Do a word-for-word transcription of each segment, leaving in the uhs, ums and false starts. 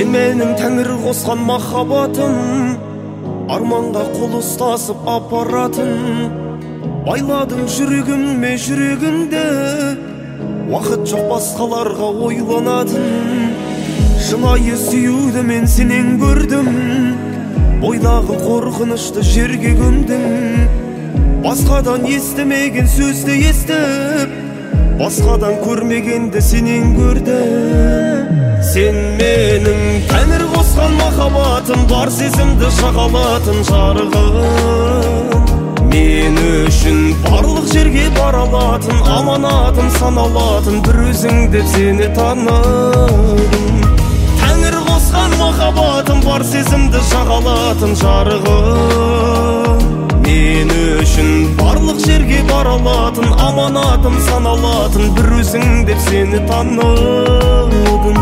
Сен менің тәңір қосқан махаббатым, арманға қол ұстасып апаратын. Байладың жүрегіме жүрегімді, уақыт жоқ басқаларға ойланатын. Шынайы сүюді мен сенен көрдім, бойдағы қорқынышты жерге көмдің. Басқадан естімеген сөзді естіп, басқадан көрмегенді сенен көрдім. Сен менің тәңір қосқан махаббатым, бар сезімді шағалатын жарығым. Мен үшін барлық жерге бара алатын, аманатым саналатын, бір өзің деп сені таныдым. Тәңір қосқан махаббатым, бар сезімді шағалатын жарығым. Мен үшін барлық жерге бара алатын, аманатым саналатын, бір өзің деп сені таныдым.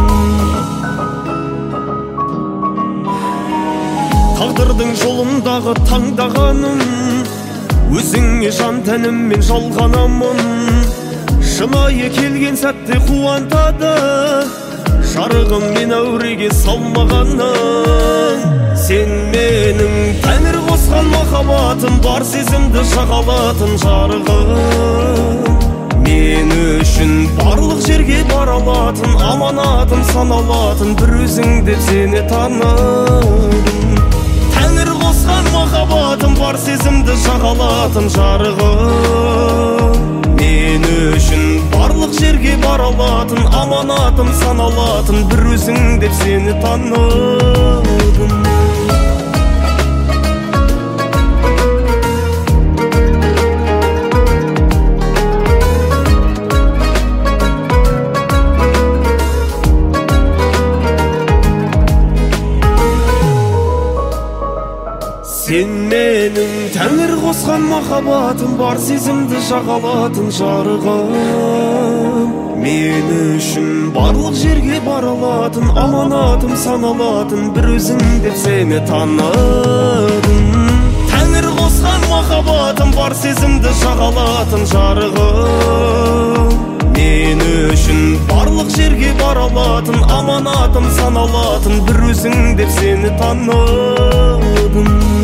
Тағдырдың жолындағы таңдағаным, өзіңе жан тәніммен жалғанамын. Шынайы келген сәтте қуантады, жарығым мен әуреге салмағаның. Сен менің тәңір қосқан махаббатым, бар сезімді шағалатын жарығым. Мен үшін барлық жерге бара алатын, аманатым саналатын, бір өзің деп сені таныдым. Тәңір қосқан махаббатым, бар сезімді шағалатын жарығым. Мен үшін барлық жерге бара алатын, аманатым саналатын, бір өзің деп сені таныдым. Сен менің тәңір қосқан махаббатым, бар сезімді шағалатын жарығым. Мен үшін барлық жерге бара алатын, аманатым саналатын, бір өзің деп сені таныдым. Тәңір қосқан махаббатым, бар сезімді шағалатын жарығым. Мен үшін барлық жерге бара алатын, аманатым саналатын, бір өзің деп сені таныдым.